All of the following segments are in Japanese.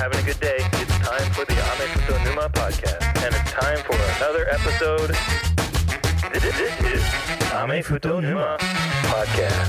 having a good day. It's time for the Ame Futo Numa podcast. And it's time for another episode. This is Ame Futo Numa podcast.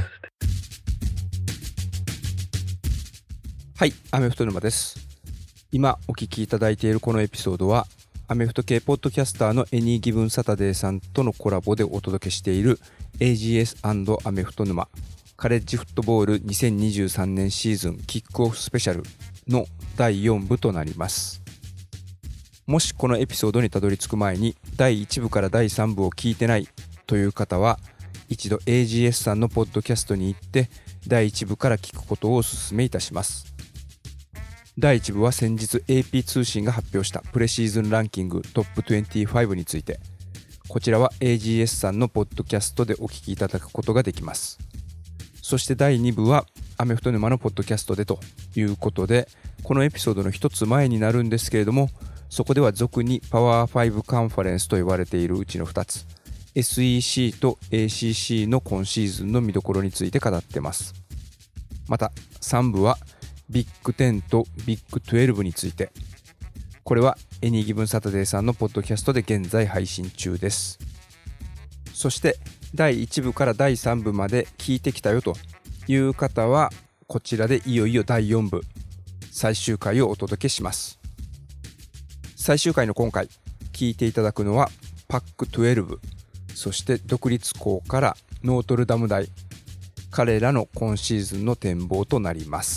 はい、アメフト沼です。今お聞きいただいているこのエピソードはアメフト系ポッドキャスターのエニーギブンサタデーさんとのコラボでお届けしている AGS& アメフト沼カレッジフットボール2023年シーズンキックオフスペシャルの第4部となります。もしこのエピソードにたどり着く前に第1部から第3部を聞いてないという方は一度 AGS さんのポッドキャストに行って第1部から聞くことをお勧めいたします。第1部は先日 AP 通信が発表したプレシーズンランキングトップ25について、こちらは AGS さんのポッドキャストでお聞きいただくことができます。そして第2部はアメフト沼のポッドキャストでということで、このエピソードの一つ前になるんですけれども、そこでは俗にパワー5カンファレンスと言われているうちの2つ SEC と ACC の今シーズンの見どころについて語ってます。また3部はビッグ10とビッグ12について、これはエニーギブンサタデーさんのポッドキャストで現在配信中です。そして第1部から第3部まで聞いてきたよという方はこちらでいよいよ第4部最終回をお届けします。最終回の今回聞いていただくのはパック12、そして独立校からノートルダム大、彼らの今シーズンの展望となります。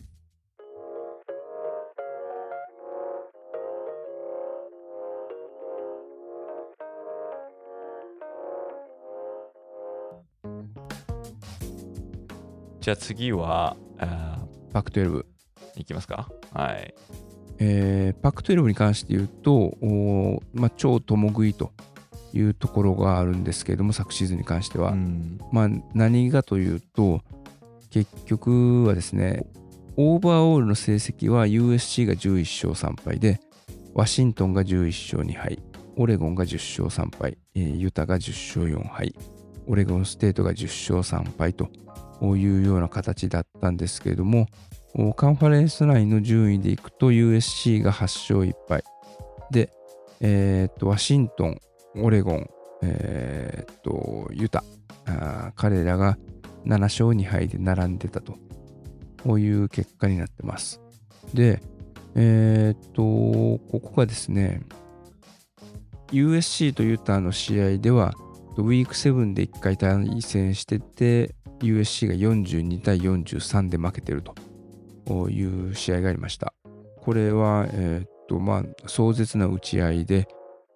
じゃあ次はパック12 いきますか。はい。 パック12に関して言うと、超共食いというところがあるんですけれども、昨シーズンに関しては、何がというと、結局はですね、オーバーオールの成績は USC が11勝3敗で、ワシントンが11勝2敗、オレゴンが10勝3敗、ユタが10勝4敗、オレゴンステートが10勝3敗というような形だったんですけれども、カンファレンス内の順位でいくと USC が8勝1敗で、ワシントン、オレゴン、ユタ、彼らが7勝2敗で並んでたと、こういう結果になってます。で、ここがですね、USC とユタの試合ではウィーク7で1回対戦してて、USC が42対43で負けてるという試合がありました。これは、壮絶な打ち合いで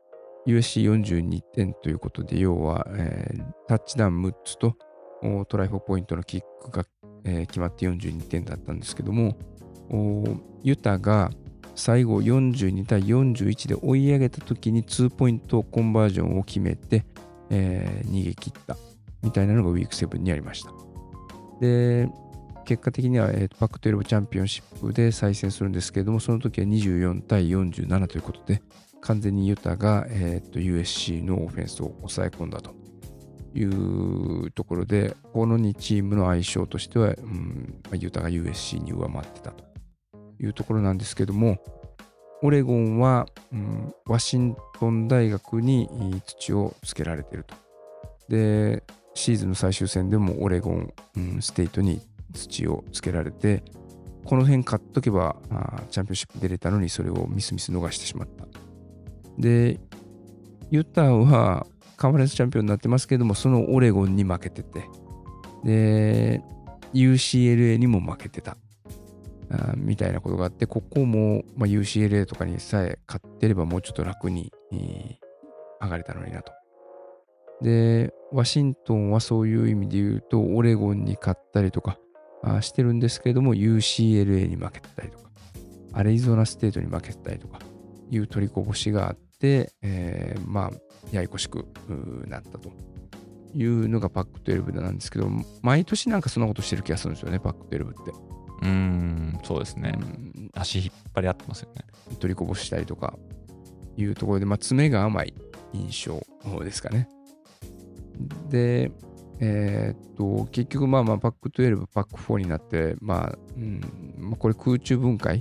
USC42 点ということで、要は、タッチダウン6つとトライ4ポイントのキックが、決まって42点だったんですけども、ユタが最後42対41で追い上げた時に2ポイントコンバージョンを決めて、逃げ切ったみたいなのがウィーク7にありました。で、結果的には、パック12チャンピオンシップで再戦するんですけれども、その時は24対47ということで、完全にユタが、USC のオフェンスを抑え込んだというところで、この2チームの相性としては、ユタが USC に上回ってたというところなんですけども、オレゴンは、ワシントン大学に土をつけられていると。で、シーズンの最終戦でもオレゴン、ステートに土をつけられて、この辺勝っとけばチャンピオンシップ出れたのに、それをミス逃してしまった。で、ユタはカンファレンスチャンピオンになってますけども、そのオレゴンに負けてて、で、UCLA にも負けてた。みたいなことがあって、ここも、UCLA とかにさえ勝ってればもうちょっと楽に、上がれたのになと。で、ワシントンはそういう意味で言うと、オレゴンに勝ったりとかしてるんですけれども、UCLA に負けてたりとか、アリゾナステートに負けてたりとかいう取りこぼしがあって、ややこしくなったというのがパック12なんですけど、毎年なんかそんなことしてる気がするんですよね、パック12って。 そうですね。足引っ張り合ってますよね。 取りこぼしたりとかいうところで、爪が甘い印象ですかね。で、結局パック12、パック4になって、これ空中分解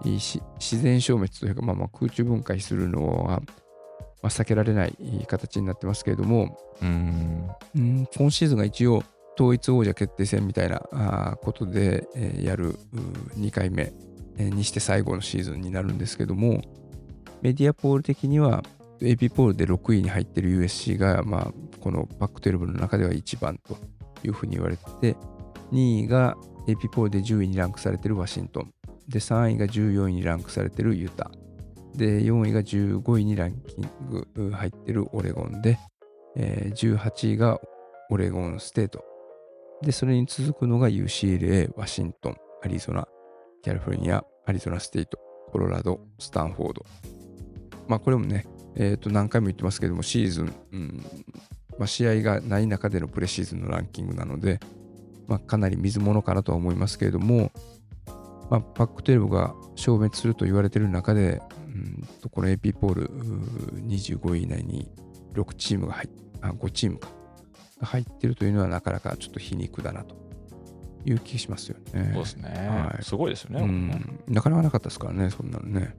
自然消滅というか、空中分解するのは、避けられない形になってますけれども、今シーズンが一応統一王者決定戦みたいなことでやる2回目にして最後のシーズンになるんですけども、メディアポール的には AP ポールで6位に入っている USC が、このパック12の中では1番というふうに言われてて、2位が AP ポールで10位にランクされているワシントンで、3位が14位にランクされているユタで、4位が15位にランキング入っているオレゴンで、18位がオレゴンステートで、それに続くのが UCLA、ワシントン、アリゾナ、キャリフォルニア、アリゾナステート、コロラド、スタンフォード。これもね、何回も言ってますけども、シーズン、試合がない中でのプレシーズンのランキングなので、かなり水物かなとは思いますけれども、パック12が消滅すると言われている中で、この AP ポール25位以内に6チームが5チームが入っているというのはなかなかちょっと皮肉だなという気がしますよね。 そうですね。はい、すごいですよね。 なかなかなかったですからね、そんなのね。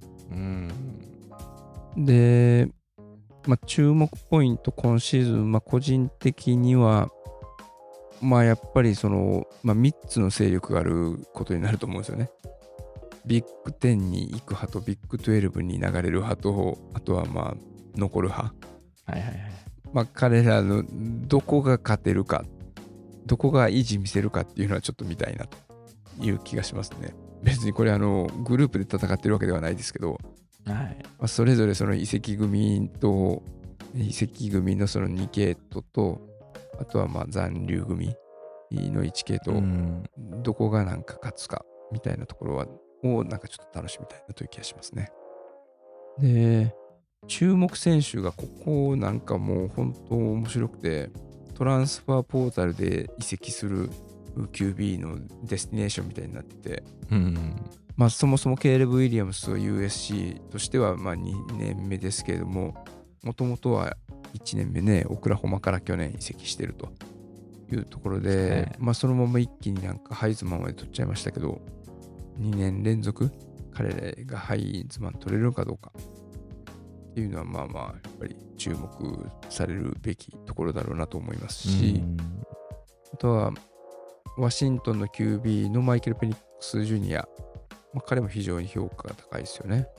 で、注目ポイント今シーズン、個人的には、やっぱり3つの勢力があることになると思うんですよね。ビッグ10に行く派とビッグ12に流れる派と、あとは残る派。彼らのどこが勝てるか、どこが意地見せるかっていうのはちょっと見たいなという気がしますね。別にこれグループで戦ってるわけではないですけど、それぞれその移籍組のその2系統と、あとは残留組の1系統、どこがなんか勝つかみたいなところをなんかちょっと楽しみたいなという気がしますね。で、注目選手がここなんかもう本当面白くて、トランスファーポータルで移籍する QB のデスティネーションみたいになってて、そもそもケイレブ・ウィリアムスは USC としては2年目ですけれども、もともとは1年目ね、オクラホマから去年移籍してるというところで、そのまま一気になんかハイズマンまで取っちゃいましたけど、2年連続彼がハイズマン取れるのかどうかっていうのはやっぱり注目されるべきところだろうなと思いますし、あとはワシントンの QB のマイケル・ペニックス・ジュニア、彼も非常に評価が高いですよね。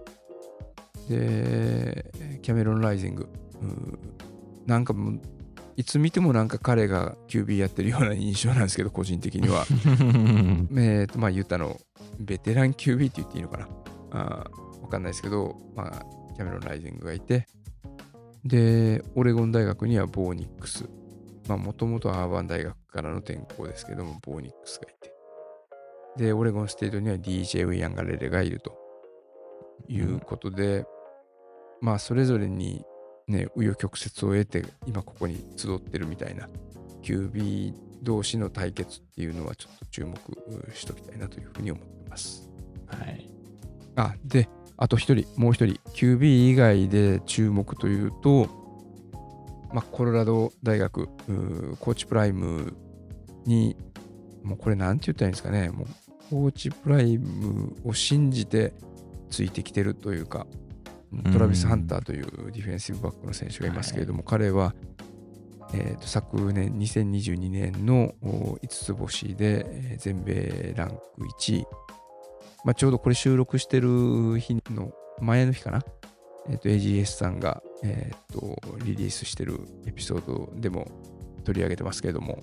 で、キャメロン・ライジング、なんかもういつ見てもなんか彼が QB やってるような印象なんですけど、個人的にはユタのベテラン QB って言っていいのかな、わかんないですけど、キャメロン・ライジングがいて、でオレゴン大学にはボーニックス、もともとはアーバン大学からの転校ですけども、ボーニックスがいて、でオレゴンステートには DJ ウィアンガレレがいるということで、それぞれにね、紆余曲折を得て今ここに集ってるみたいな QB 同士の対決っていうのはちょっと注目しときたいなというふうに思ってます。で、あともう一人 QB 以外で注目というと、コロラド大学コーチプライムに、もうこれなんて言ったらいいんですかね、もうコーチプライムを信じてついてきてるというか、トラビス・ハンターというディフェンシブバックの選手がいますけれども、彼は、昨年2022年の5つ星で全米ランク1位、ちょうどこれ収録してる日の前の日かな、AGS さんが、リリースしてるエピソードでも取り上げてますけれども、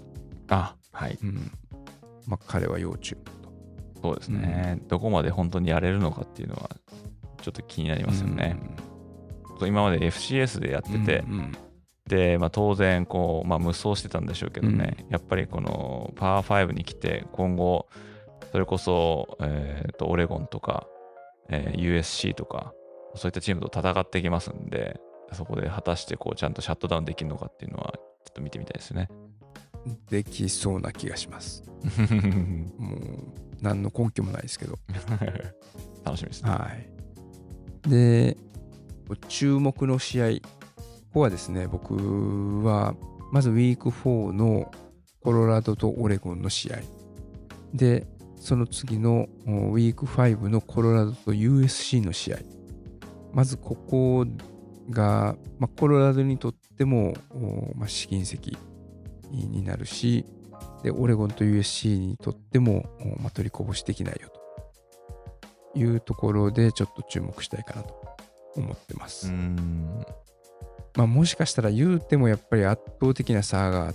彼は要注目と。 そうですね、どこまで本当にやれるのかっていうのはちょっと気になりますよね。今まで FCS でやってて、で、当然こう、無双してたんでしょうけどね、やっぱりこのパワー5に来て今後それこそ、オレゴンとか、USC とかそういったチームと戦っていきますんで、そこで果たしてこうちゃんとシャットダウンできるのかっていうのはちょっと見てみたいですね。 できそうな気がしますもう何の根拠もないですけど楽しみですね。 で、注目の試合、ここはですね、僕はまずウィーク4のコロラドとオレゴンの試合で、 その次のウィーク5のコロラドと USC の試合。まずここが、コロラドにとっても、試金石になるし、でオレゴンと USC にとっても、取りこぼしできないよというところでちょっと注目したいかなと思ってます。もしかしたら言うてもやっぱり圧倒的な差があって、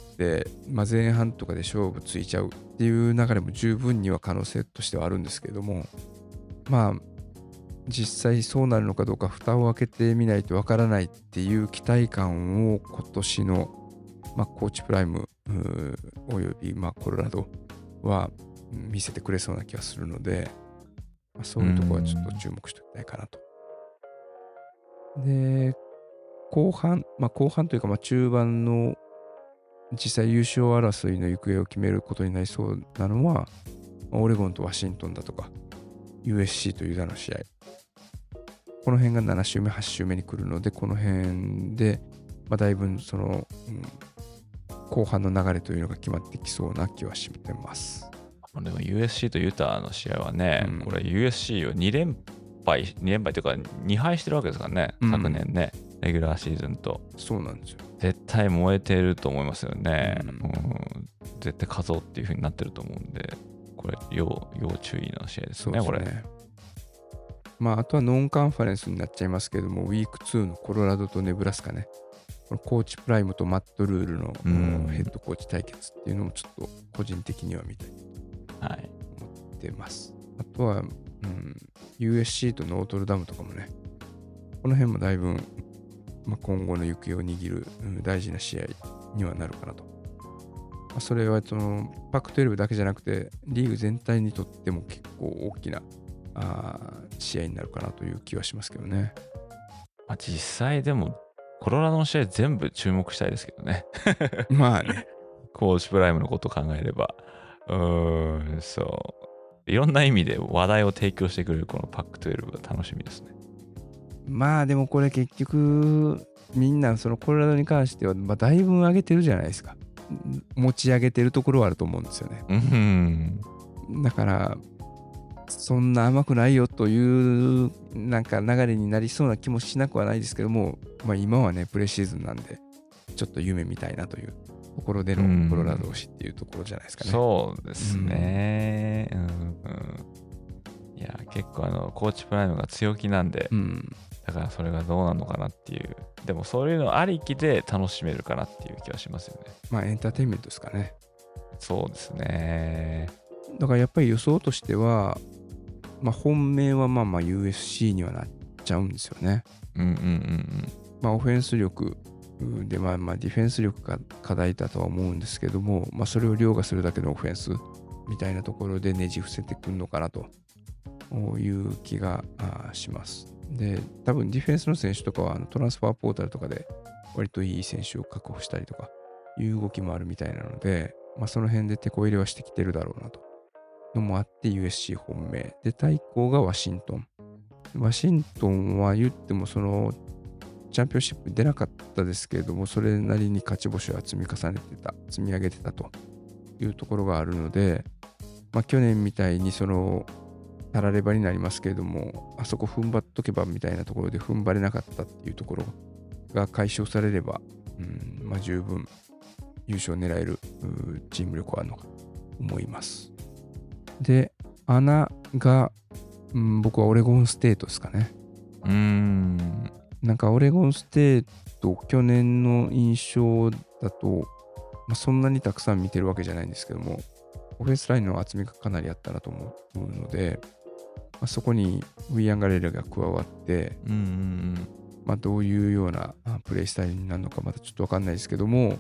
前半とかで勝負ついちゃうっていう流れも十分には可能性としてはあるんですけども、実際そうなるのかどうか蓋を開けてみないとわからないっていう期待感を今年の、コーチプライムおよびコロラドは見せてくれそうな気がするので、そういうところはちょっと注目しておきたいかなと。で、後半というか中盤の実際優勝争いの行方を決めることになりそうなのは、オレゴンとワシントンだとか USC とユダの試合、この辺が7週目8週目に来るので、この辺で、だいぶその、後半の流れというのが決まってきそうな気はしてます。 でも USC とユタの試合はね、これ USC を2連敗というか2敗してるわけですからね、昨年ね、レギュラーシーズンと。 そうなんですよ。 絶対燃えてると思いますよね。絶対勝とうっていう風になってると思うんで、これ要注意の試合ですね、これ。 あとはノンカンファレンスになっちゃいますけども、ウィーク2のコロラドとネブラスカね、このコーチプライムとマット・ルールのヘッドコーチ対決っていうのもちょっと個人的には見たいと思ってます。あとは、USC とノートルダムとかもね、この辺もだいぶ、今後の行方を握る、大事な試合にはなるかなと。それはそのパック12だけじゃなくて、リーグ全体にとっても結構大きな試合になるかなという気はしますけどね。 実際でもコロラドの試合全部注目したいですけどね。コーチプライムのことを考えれば。そう。いろんな意味で話題を提供してくれるこのパック12が楽しみですね。 でもこれ結局みんなそのコロラドに関してはだいぶ上げてるじゃないですか。持ち上げてるところはあると思うんですよね。だからそんな甘くないよというなんか流れになりそうな気もしなくはないですけども、今はねプレシーズンなんでちょっと夢見たいなというところでのコロラド推しっていうところじゃないですかね。 そうですね。いや結構コーチプライムが強気なんで、だからそれがどうなのかなっていう、でもそういうのありきで楽しめるかなっていう気はしますよね。 エンターテインメントですかね。 そうですね。 だからやっぱり予想としては、本命はUSC にはなっちゃうんですよね。オフェンス力でディフェンス力が課題だとは思うんですけども、それを凌駕するだけのオフェンスみたいなところでねじ伏せてくるのかなという気がします。で、多分ディフェンスの選手とかはトランスファーポータルとかで割といい選手を確保したりとかいう動きもあるみたいなので、その辺で手こ入れはしてきてるだろうなとのもあって USC 本命で、対抗がワシントン。ワシントンは言ってもそのチャンピオンシップ出なかったですけれども、それなりに勝ち星は積み上げてたというところがあるので、去年みたいにそのたらればになりますけれども、あそこ踏ん張っとけばみたいなところで踏ん張れなかったっていうところが解消されれば、十分優勝を狙えるチーム力はあるのかと思います。で、穴が、僕はオレゴンステートですかね。なんかオレゴンステート、去年の印象だと、そんなにたくさん見てるわけじゃないんですけども、オフェンスラインの厚みがかなりあったなと思うので、そこにウィアン・ガレラが加わって、どういうようなプレイスタイルになるのかまだちょっと分かんないですけども、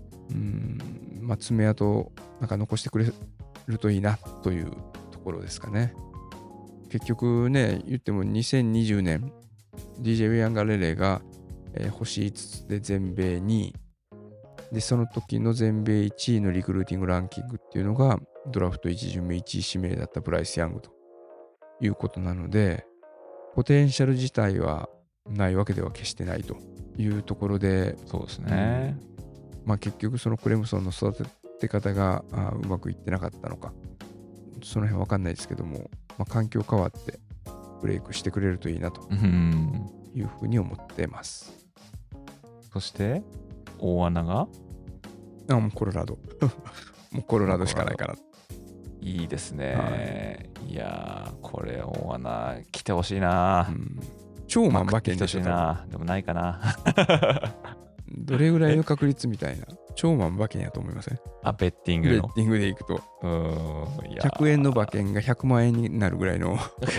爪痕なんか残してくれるといいなというところですかね。結局ね、言っても2020年 DJ ウィアン・ガレレが、星5つで全米2位で、その時の全米1位のリクルーティングランキングっていうのがドラフト1巡目1位指名だったブライス・ヤングということなので、ポテンシャル自体はないわけでは決してないというところで、 そうですね。 結局そのクレムソンの育て方がうまくいってなかったのか、 その辺わかんないですけども、環境変わってブレイクしてくれるといいなというふうに思ってます。 そして大穴がもうコロラドもうコロラドしかないかな。 いいですね、いやーこれ大穴来てほしいな、 超万馬券でしょ。 でもないかなどれぐらいの確率みたいな。超万馬券やと思いません？ ベッティングの。 ベッティングでいくと。100円の馬券が100万円になるぐらいの。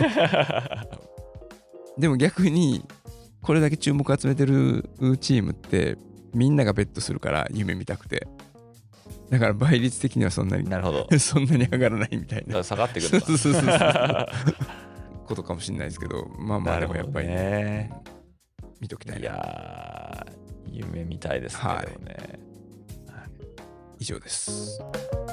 でも逆に、これだけ注目集めてるチームって、みんながベットするから夢見たくて。だから倍率的にはそんなに、 なるほどそんなに上がらないみたいな。 下がってくることかもしれないですけど、でもやっぱりね、見ときたいな。 いやー、夢みたいですね。 はい、以上です。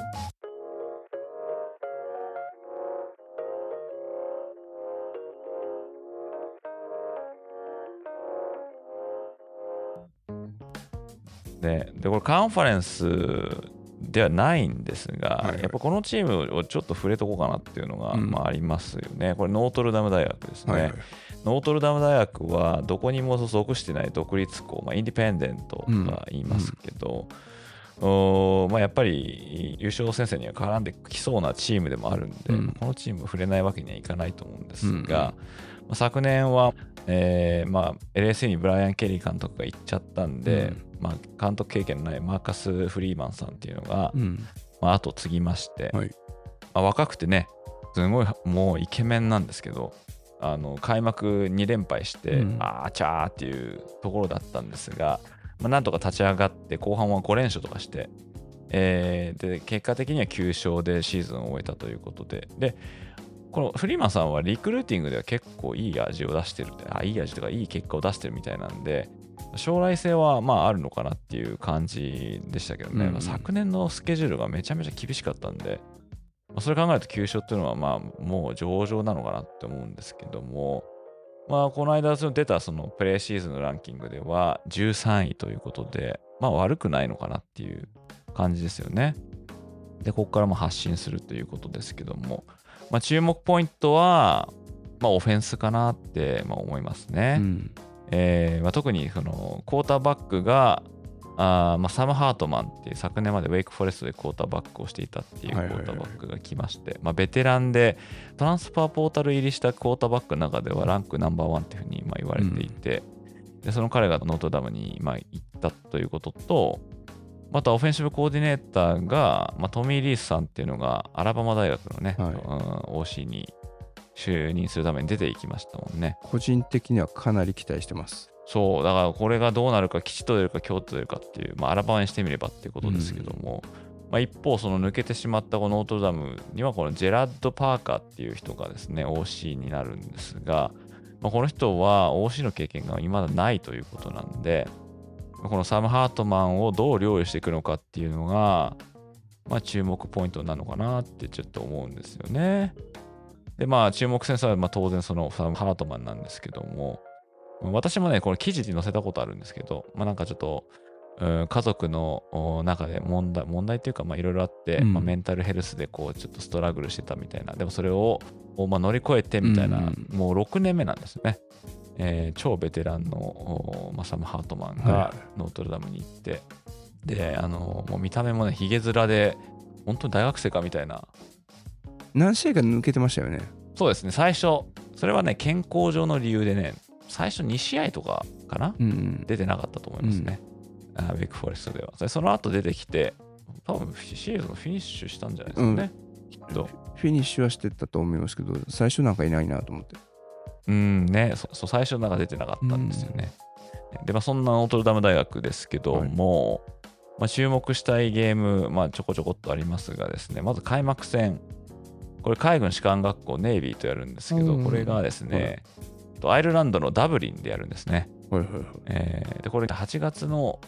でこれカンファレンスではないんですが、やっぱこのチームをちょっと触れとこうかなっていうのが、ありますよね。これノートルダム大学ですね。ノートルダム大学はどこにも属してない独立校、インディペンデントとは言いますけど、やっぱり優勝戦線には絡んできそうなチームでもあるんで、このチームを触れないわけにはいかないと思うんですが、昨年は、LSE にブライアン・ケリー監督が行っちゃったんで、監督経験のないマーカス・フリーマンさんっていうのが、後を継ぎまして、若くてねすごいもうイケメンなんですけど、開幕2連敗して、チャーっていうところだったんですが、なんとか立ち上がって後半は5連勝とかして、で結果的には9勝でシーズンを終えたということで、このフリーマンさんはリクルーティングでは結構いい味を出してるいい味とかいい結果を出してるみたいなんで、将来性はあるのかなっていう感じでしたけどね。昨年のスケジュールがめちゃめちゃ厳しかったんで、それ考えると9勝っていうのはもう上々なのかなって思うんですけども、この間出たそのプレーシーズンのランキングでは13位ということで、悪くないのかなっていう感じですよね。でここからも発信するということですけども、注目ポイントは、オフェンスかなって思いますね。特にそのクォーターバックがサム・ハートマンっていう昨年までウェイクフォレストでクォーターバックをしていたっていうクォーターバックが来まして、ベテランでトランスファーポータル入りしたクォーターバックの中ではランクナンバーワンっていうふうに言われていて、でその彼がノートダムに行ったということと、またオフェンシブコーディネーターが、トミー・リースさんっていうのがアラバマ大学のね、OC に就任するために出ていきましたもんね。 個人的にはかなり期待してます。 そうだからこれがどうなるか、吉と出るか京と出るかっていう、アラバマにしてみればっていうことですけども、一方その抜けてしまったこのノートルダムにはこのジェラッド・パーカーっていう人がですね OC になるんですが、この人は OC の経験が未だないということなんで、このサム・ハートマンをどう料理していくのかっていうのが、注目ポイントなのかなってちょっと思うんですよね。で注目選手は当然そのサム・ハートマンなんですけども、私もねこれ記事に載せたことあるんですけど、なんかちょっと、家族の中で問題っていうかいろいろあって、メンタルヘルスでこうちょっとストラグルしてたみたいな、でもそれを乗り越えてみたいな、もう6年目なんですね。超ベテランのサム・ハートマンがノートルダムに行って、でもう見た目もねヒゲ面で本当に大学生かみたいな。 何試合か抜けてましたよね。 そうですね、最初それはね健康上の理由でね、最初2試合とかかな、出てなかったと思いますね、ウェイクフォレストでは。その後出てきて多分シーズンフィニッシュしたんじゃないですかね、きっと。 フィニッシュはしてたと思いますけど、最初なんかいないなと思って。 ね、最初なんか出てなかったんですよね。でそんなノートルダム大学ですけども、注目したいゲーム、ちょこちょこっとありますがですね、まず開幕戦、これ海軍士官学校ネイビーとやるんですけど、これがですね、アイルランドのダブリンでやるんですね。でこれ8月の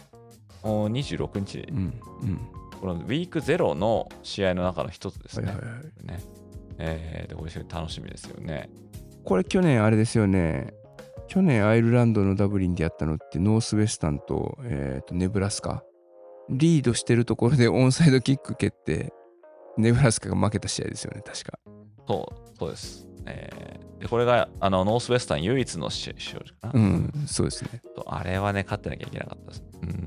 26日、このウィーク0の試合の中の一つですね。でこれ楽しみですよね。 これ去年あれですよね。去年アイルランドのダブリンでやったのってノースウェスタンと、ネブラスカ。リードしてるところでオンサイドキック蹴ってネブラスカが負けた試合ですよね、確か。 そうです。でこれがノースウェスタン唯一の試合かな。 そうですね。 あれはね、勝ってなきゃいけなかったです。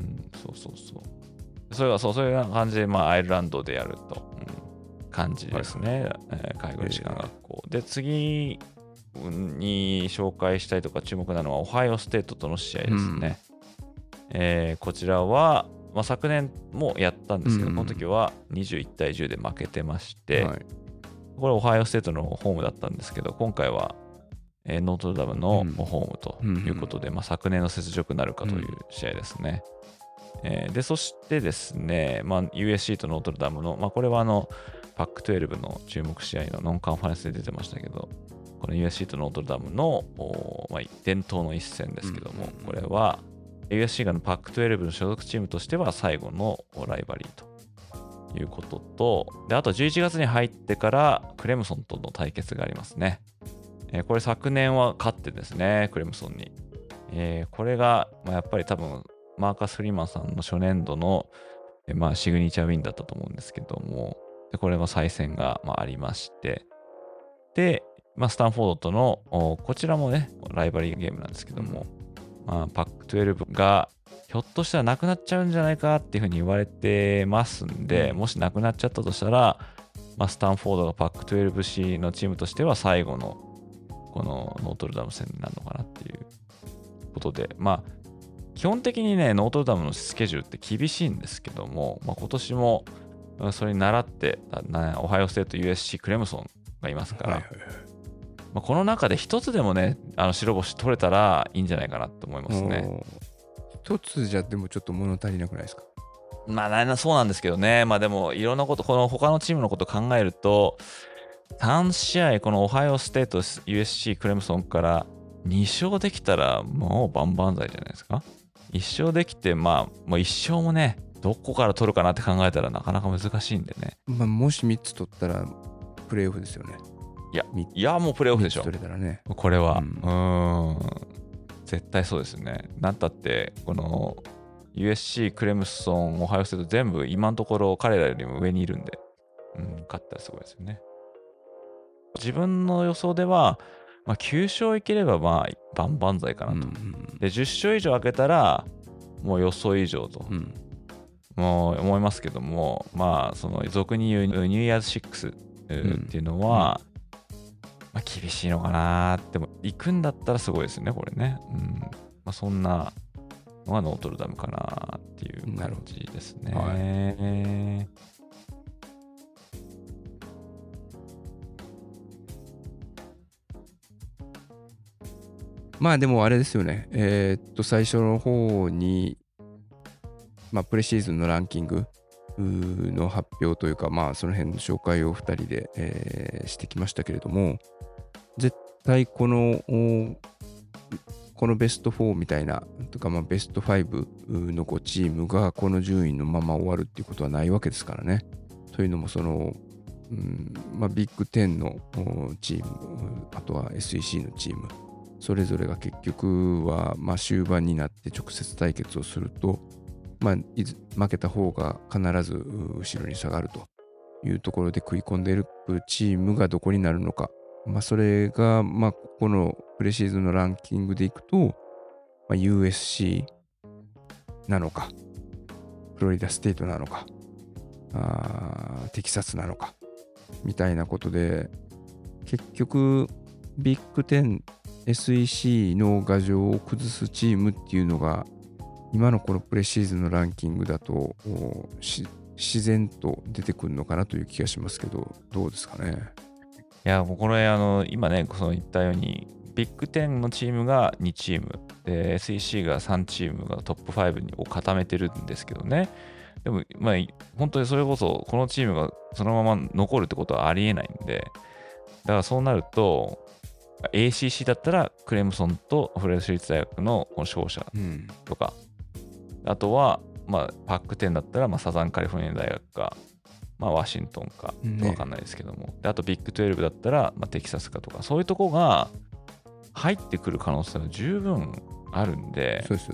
そういう感じで、アイルランドでやると、感じですね。海軍士官学校。で、次に紹介したいとか注目なのは、オハイオステートとの試合ですね。こちらは、昨年もやったんですけど、この時は21対10で負けてまして、これオハイオステートのホームだったんですけど、今回はノートルダムのホームということで、昨年の雪辱なるかという試合ですね。で、そしてですね、USC とノートルダムの、これはパック12の注目試合のノンカンファレンスで出てましたけど、この USC とノートルダムの、伝統の一戦ですけども、これは USC がパック12の所属チームとしては最後のライバリーということと、で、あと11月に入ってからクレムソンとの対決がありますね。これ昨年は勝ってですね、クレムソンに。これが、やっぱり多分、マーカス・フリーマンさんの初年度の、シグニチャーウィンだったと思うんですけども、でこれは再戦が、ありまして、で、スタンフォードとの、こちらもね、ライバリーゲームなんですけども、パック12がひょっとしたらなくなっちゃうんじゃないかっていうふうに言われてますんで、もしなくなっちゃったとしたら、スタンフォードがパック 12C のチームとしては最後のこのノートルダム戦になるのかなっていうことで、基本的にね、ノートルダムのスケジュールって厳しいんですけども、今年もそれに倣って、オハイオステート USC クレムソンがいますから、この中で一つでもね、白星取れたらいいんじゃないかなと思いますね。 一つじゃでもちょっと物足りなくないですか？ そうなんですけどね。でもいろんなこと、この他のチームのことを考えると、3試合、このオハイオステート USC クレムソンから2勝できたらもう万々歳じゃないですか。1勝できて、もう1勝もね、どこから取るかなって考えたらなかなか難しいんでね。 もし3つ取ったらプレーオフですよね。 いやもうプレーオフでしょ。 取れたらね。 これは。絶対そうですね。なんたって、この USC クレムソン、オハイオステート全部今のところ彼らよりも上にいるんで、勝ったらすごいですよね。自分の予想では、9勝いければ万々歳かなと。で、10勝以上開けたら、もう予想以上と、もう思いますけども、その俗に言うニューイヤーズ6っていうのは、厳しいのかなーっても、行くんだったらすごいですね、これね。そんなのがノートルダムかなっていう感じですね。 でもあれですよね。最初の方に、プレシーズンのランキングの発表というか、その辺の紹介を2人で、してきましたけれども、絶対このベスト4みたいな、とかベスト5の5チームがこの順位のまま終わるっていうことはないわけですからね。というのも、ビッグ10のチーム、あとは SEC のチーム、それぞれが結局は、終盤になって直接対決をすると、負けた方が必ず後ろに下がるというところで食い込んでいるチームがどこになるのか。それが、ここのプレシーズンのランキングでいくと、USC なのか、フロリダステートなのか、テキサスなのか、みたいなことで、結局、ビッグ10、SEC の牙城を崩すチームっていうのが、今のこのプレシーズンのランキングだと、自然と出てくるのかなという気がしますけど、どうですかね。 いや、もうこれ、今ね、その言ったように、ビッグ10のチームが2チーム、で、SEC が3チームがトップ5を固めてるんですけどね。でも、本当にそれこそ、このチームがそのまま残るってことはありえないんで、だからそうなると、ACC だったら、クレムソンとフレッシュ立大学のこの勝者とか、あとは、パック10だったら、サザンカリフォルニア大学か、ワシントンか分かんないですけども、であとビッグ12だったら、テキサスかとか、そういうとこが入ってくる可能性は十分あるんで、 そうですよね。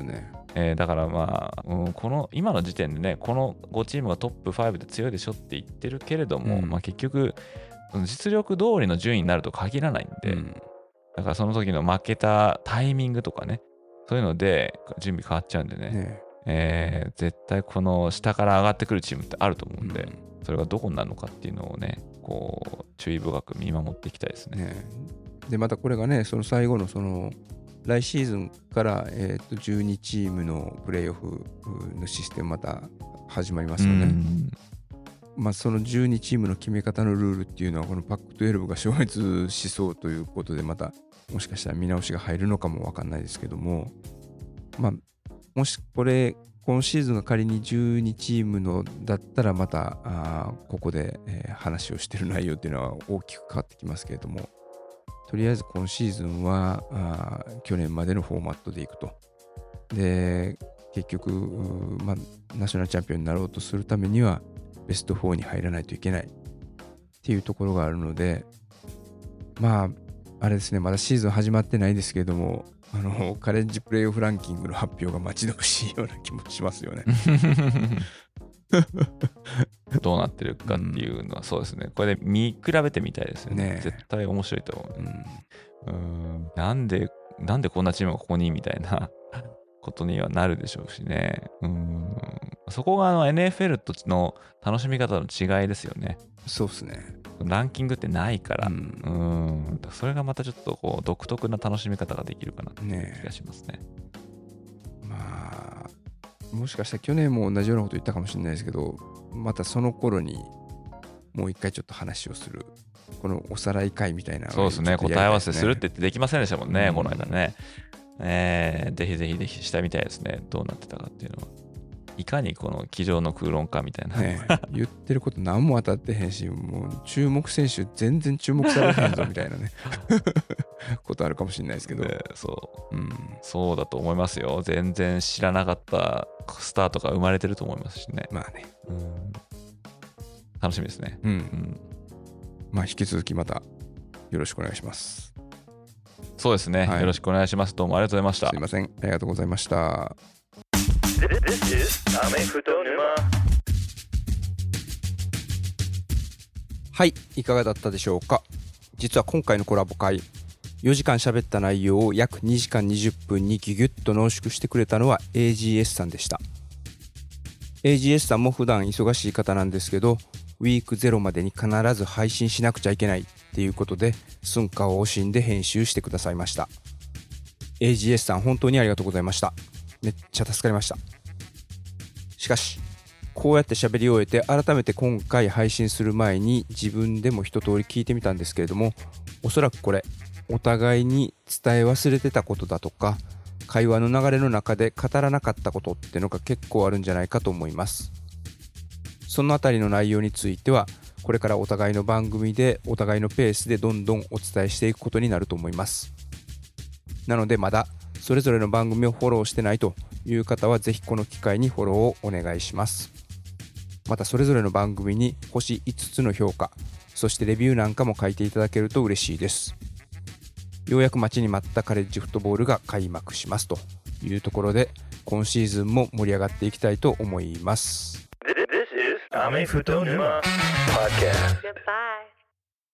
だからまあ、この今の時点でね、この5チームがトップ5で強いでしょって言ってるけれども、まあ、結局実力通りの順位になると限らないんで、だからその時の負けたタイミングとかね、そういうので準備変わっちゃうんでね、絶対この下から上がってくるチームってあると思うんで、それがどこになるのかっていうのをね、こう注意深く見守っていきたいですね。 でまたこれがね、その最後のその来シーズンから、12チームのプレーオフのシステムまた始まりますよね。まあ、その12チームの決め方のルールっていうのはこのパック12が消滅しそうということで、またもしかしたら見直しが入るのかも分かんないですけども、まあ、もし今シーズンが仮に12チームのだったらまたここで、話をしている内容っていうのは大きく変わってきますけれども、とりあえず今シーズンは去年までのフォーマットでいくと。で結局、まあ、ナショナルチャンピオンになろうとするためにはベスト4に入らないといけないっていうところがあるので、まああれですね、まだシーズン始まってないですけれども、カレッジプレーオフランキングの発表が待ち遠しいような気もしますよね。 どうなってるかっていうのはそうですね。これで見比べてみたいですよね。絶対面白いと思う。なんでこんなチームがここにみたいなことにはなるでしょうしね。そこがNFL との楽しみ方の違いですよね。 そうですね。 ランキングってないから、それがまたちょっとこう独特な楽しみ方ができるかなっていう気がしますね。 まあもしかしたら去年も同じようなこと言ったかもしれないですけど、またその頃にもう一回ちょっと話をする、このおさらい会みたいな、 そうですね、答え合わせするって言ってできませんでしたもんね、この間ね。ぜひぜひしたみたいですね、どうなってたかっていうのは。いかにこの机上の空論かみたいな、 言ってること何も当たってへんし、もう注目選手全然注目されへんぞみたいなねことあるかもしれないですけど、 そうだと思いますよ。全然知らなかったスターとか生まれてると思いますしね。 まあね、 楽しみですね。 まあ引き続きまたよろしくお願いします。 そうですね、よろしくお願いします。どうもありがとうございました。 すいません、ありがとうございました。 This is Ame Futo Numa. はい、いかがだったでしょうか。実は今回のコラボ会、4時間喋った内容を約2時間20分にギュギュッと濃縮してくれたのは AGS さんでした。AGS さんも普段忙しい方なんですけど、ウィーク0までに必ず配信しなくちゃいけないっていうことで、寸暇を惜しんで編集してくださいました。AGS さん本当にありがとうございました。めっちゃ助かりました。しかしこうやって喋り終えて改めて今回配信する前に自分でも一通り聞いてみたんですけれども、おそらくこれお互いに伝え忘れてたことだとか、会話の流れの中で語らなかったことってのが結構あるんじゃないかと思います。そのあたりの内容についてはこれからお互いの番組でお互いのペースでどんどんお伝えしていくことになると思います。なのでまだそれぞれの番組をフォローしてないという方はぜひこの機会にフォローをお願いします。またそれぞれの番組に星5つの評価、そしてレビューなんかも書いていただけると嬉しいです。ようやく待ちに待ったカレッジフットボールが開幕しますというところで、今シーズンも盛り上がっていきたいと思います。 This is Ame Futo Numa Podcast. Goodbye.